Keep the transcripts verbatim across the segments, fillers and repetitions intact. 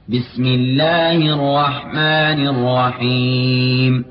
بسم الله الرحمن الرحيم.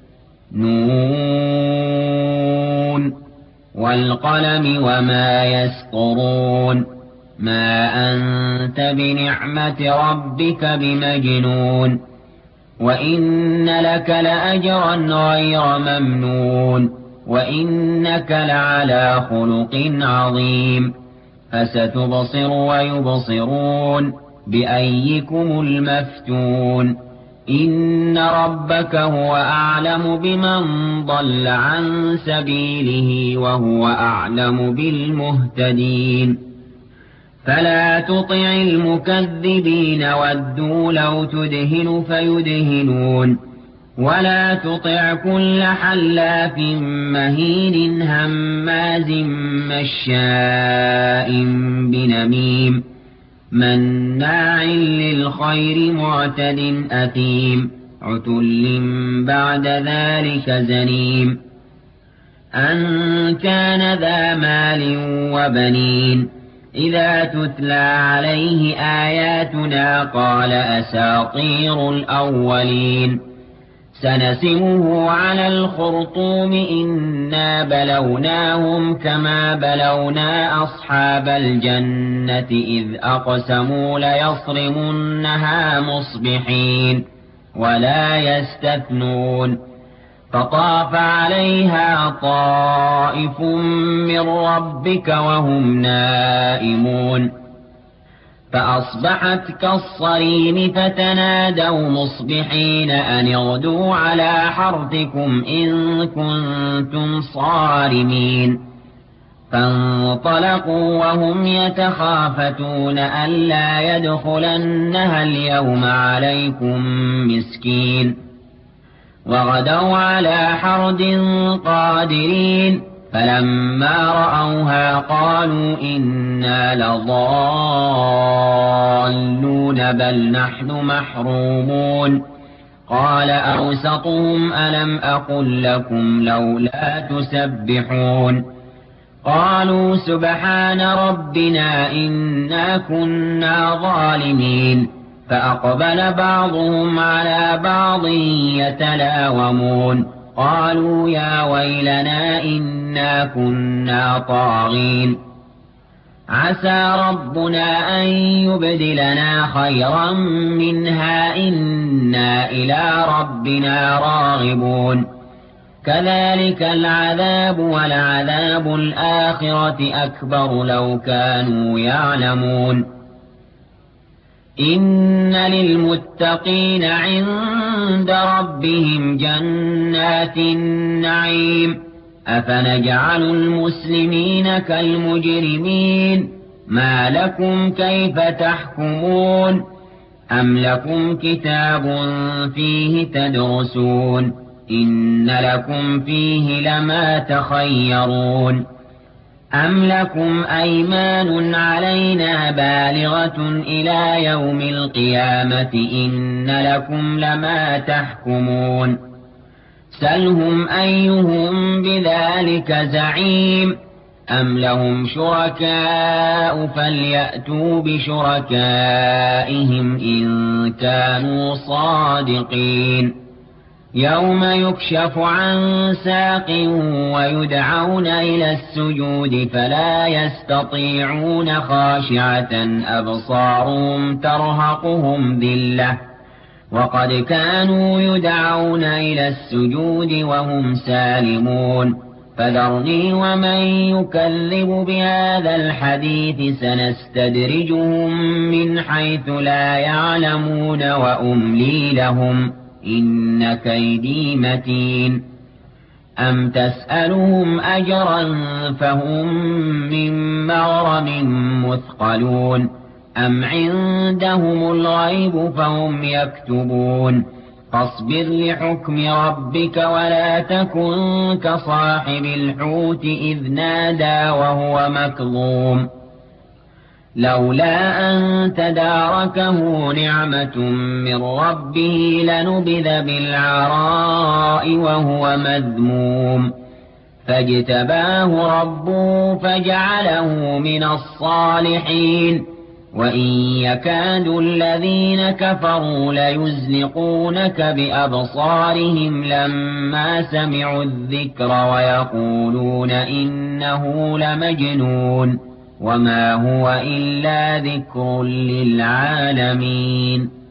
نون والقلم وما يسطرون. ما أنت بنعمة ربك بمجنون. وإن لك لأجرا غير ممنون. وإنك لعلى خلق عظيم. فستبصر ويبصرون بأيكم المفتون. إن ربك هو أعلم بمن ضل عن سبيله وهو أعلم بالمهتدين. فلا تطع المكذبين ودوا لو تدهن فيدهنون. ولا تطع كل حلاف مهين هماز مشاء بنميم مناع للخير معتد أثيم عتل بعد ذلك زنيم. أن كان ذا مال وبنين إذا تتلى عليه آياتنا قال أساطير الأولين. سنسمه على الخرطوم إنا بلوناهم كما بلونا أصحاب الجنة إذ أقسموا ليصرمنها مصبحين ولا يستثنون. فطاف عليها طائف من ربك وهم نائمون فأصبحت كالصريم فتنادوا مصبحين أن اغدوا على حرثكم إن كنتم صارمين. فانطلقوا وهم يتخافتون ألا يدخلنها اليوم عليكم مسكين. وغدوا على حرد قادرين فلما رأوها قالوا إنا لضالون بل نحن محرومون. قال أوسطهم ألم أقل لكم لولا تسبحون. قالوا سبحان ربنا إنا كنا ظالمين. فأقبل بعضهم على بعض يتلاومون قالوا يا ويلنا إنا كنا طاغين. عسى ربنا أن يبدلنا خيرا منها إنا إلى ربنا راغبون. كذلك العذاب ولعذاب الآخرة أكبر لو كانوا يعلمون. إن للمتقين عند ربهم جنات النعيم. أفنجعل المسلمين كالمجرمين ما لكم كيف تحكمون. أم لكم كتاب فيه تدرسون إن لكم فيه لما تخيرون. أم لكم أيمان علينا بالغة إلى يوم القيامة إن لكم لما تحكمون. سلهم أيهم بذلك زعيم. أم لهم شركاء فليأتوا بشركائهم إن كانوا صادقين. يوم يكشف عن ساق ويدعون إلى السجود فلا يستطيعون خاشعة أبصارهم ترهقهم ذلة وقد كانوا يدعون إلى السجود وهم سالمون. فذرني ومن يكذب بهذا الحديث سنستدرجهم من حيث لا يعلمون وأملي لهم إن كيدي متين. أم تسألهم أجرا فهم من مغرم مثقلون. أم عندهم الغيب فهم يكتبون. فاصبر لحكم ربك ولا تكن كصاحب الحوت إذ نادى وهو مكظوم. لولا أن تداركه نعمة من ربه لنبذ بالعراء وهو مذموم. فاجتباه ربه فجعله من الصالحين وَإِن يَكَادُ الَّذِينَ كَفَرُوا لَيُزْلِقُونَكَ بِأَبْصَارِهِمْ لَمَّا سَمِعُوا الذِّكْرَ وَيَقُولُونَ إِنَّهُ لَمَجْنُونٌ وَمَا هُوَ إِلَّا ذِكْرٌ لِّلْعَالَمِينَ